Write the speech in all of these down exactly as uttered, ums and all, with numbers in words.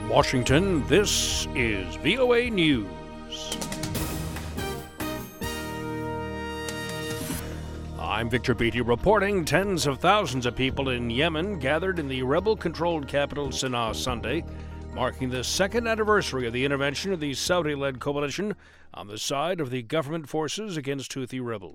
Washington, this is V O A News. I'm Victor Beatty reporting. Tens of thousands of people in Yemen gathered in the rebel-controlled capital Sana'a Sunday, marking the second anniversary of the intervention of the Saudi-led coalition on the side of the government forces against Houthi rebels.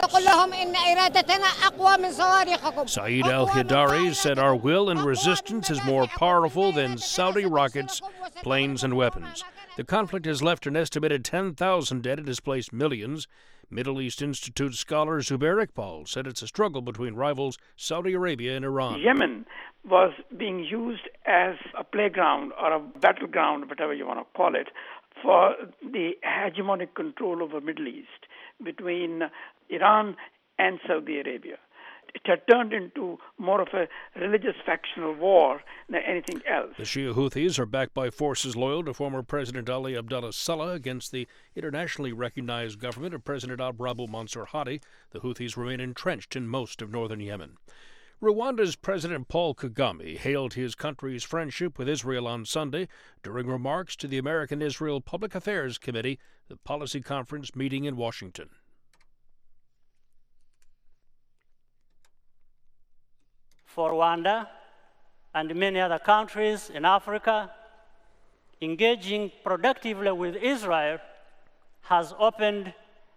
Saeed al-Hidari said our will and resistance is more powerful than Saudi rockets, planes, and weapons. The conflict has left an estimated ten thousand dead and displaced millions. Middle East Institute scholar Zubair Iqbal said it's a struggle between rivals Saudi Arabia and Iran. Yemen was being used as a playground or a battleground, whatever you want to call it, for the hegemonic control over Middle East between Iran and Saudi Arabia. It had turned into more of a religious factional war than anything else. The Shia Houthis are backed by forces loyal to former President Ali Abdullah Saleh against the internationally recognized government of President Rabu Mansur Hadi. The Houthis remain entrenched in most of northern Yemen. Rwanda's President Paul Kagame hailed his country's friendship with Israel on Sunday during remarks to the American-Israel Public Affairs Committee, the policy conference meeting in Washington. For Rwanda and many other countries in Africa, engaging productively with Israel has opened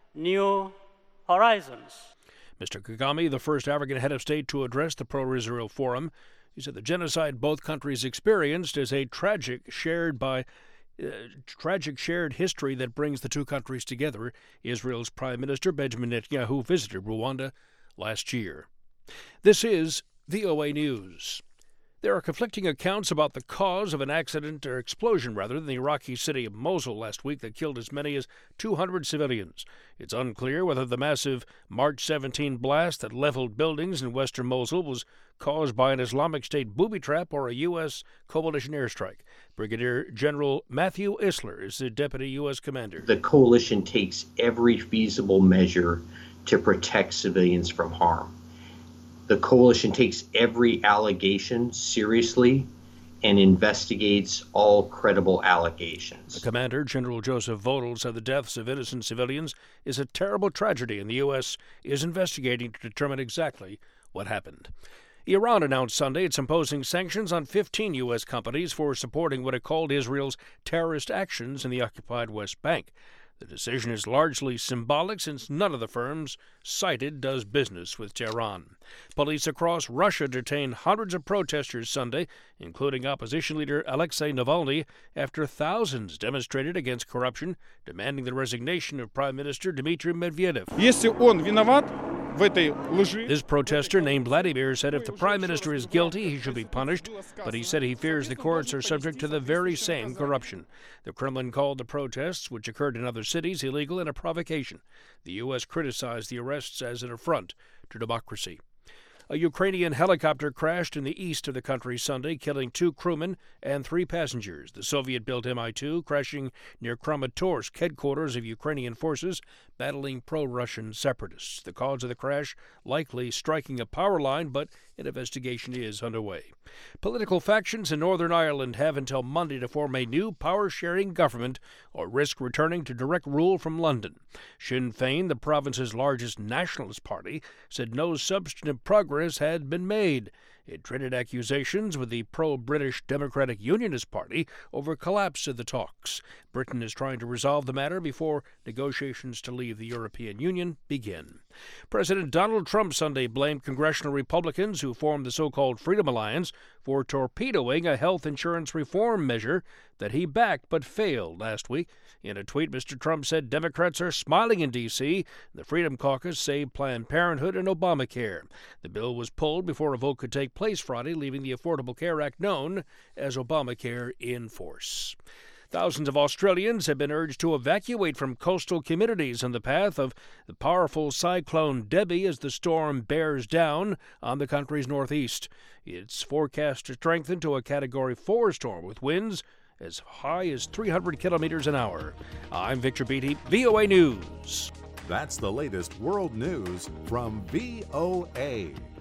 new horizons. Mister Kagame, the first African head of state to address the pro-Israel forum, he said the genocide both countries experienced is a tragic shared by uh, tragic shared history that brings the two countries together. Israel's Prime Minister Benjamin Netanyahu visited Rwanda last year. This is V O A News. There are conflicting accounts about the cause of an accident or explosion, rather, in the Iraqi city of Mosul last week that killed as many as two hundred civilians. It's unclear whether the massive March seventeenth blast that leveled buildings in western Mosul was caused by an Islamic State booby trap or a U S coalition airstrike. Brigadier General Matthew Isler is the deputy U S commander. The coalition takes every feasible measure to protect civilians from harm. The coalition takes every allegation seriously and investigates all credible allegations. The commander, General Joseph Vodal, said the deaths of innocent civilians is a terrible tragedy, and the U S is investigating to determine exactly what happened. Iran announced Sunday it's imposing sanctions on fifteen U S companies for supporting what it called Israel's terrorist actions in the occupied West Bank. The decision is largely symbolic since none of the firms cited does business with Tehran. Police across Russia detained hundreds of protesters Sunday, including opposition leader Alexei Navalny, after thousands demonstrated against corruption, demanding the resignation of Prime Minister Dmitry Medvedev. Если он виноват в этой лжи. This protester named Vladimir said if the Prime Minister is guilty, he should be punished, but he said he fears the courts are subject to the very same corruption. The Kremlin called the protests, which occurred in other cities, illegal and a provocation. The U S criticized the arrests as an affront to democracy. A Ukrainian helicopter crashed in the east of the country Sunday, killing two crewmen and three passengers. The Soviet-built M I two crashing near Kramatorsk, headquarters of Ukrainian forces battling pro-Russian separatists. The cause of the crash likely striking a power line, but an investigation is underway. Political factions in Northern Ireland have until Monday to form a new power-sharing government or risk returning to direct rule from London. Sinn Féin, the province's largest nationalist party, said no substantive progress had been made. It traded accusations with the pro-British Democratic Unionist Party over collapse of the talks. Britain is trying to resolve the matter before negotiations to leave the European Union begin. President Donald Trump Sunday blamed congressional Republicans who formed the so-called Freedom Alliance for torpedoing a health insurance reform measure that he backed but failed last week. In a tweet, Mister Trump said Democrats are smiling in D C The Freedom Caucus saved Planned Parenthood and Obamacare. The bill was pulled before a vote could take place Friday, leaving the Affordable Care Act known as Obamacare in force. Thousands of Australians have been urged to evacuate from coastal communities in the path of the powerful cyclone Debbie as the storm bears down on the country's northeast. It's forecast to strengthen to a Category four storm with winds as high as three hundred kilometers an hour. I'm Victor Beatty, V O A News. That's the latest world news from V O A.